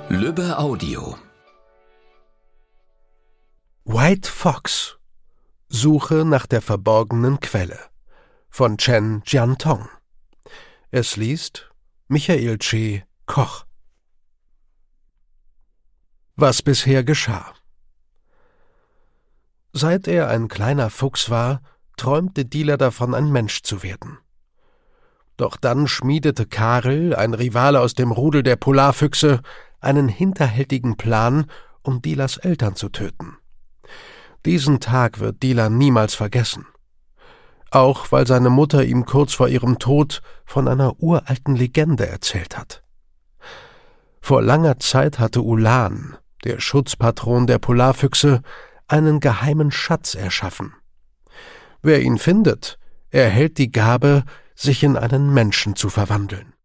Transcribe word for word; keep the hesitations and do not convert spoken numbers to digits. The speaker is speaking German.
Lübbe Audio. White Fox. Suche nach der verborgenen Quelle von Chen Jiantong. Es liest Michael Che Koch. Was bisher geschah. Seit er ein kleiner Fuchs war, träumte Dila davon, ein Mensch zu werden. Doch dann schmiedete Karel, ein Rivale aus dem Rudel der Polarfüchse, einen hinterhältigen Plan, um Dilas Eltern zu töten. Diesen Tag wird Dila niemals vergessen. Auch weil seine Mutter ihm kurz vor ihrem Tod von einer uralten Legende erzählt hat. Vor langer Zeit hatte Ulan, der Schutzpatron der Polarfüchse, einen geheimen Schatz erschaffen. Wer ihn findet, erhält die Gabe, sich in einen Menschen zu verwandeln.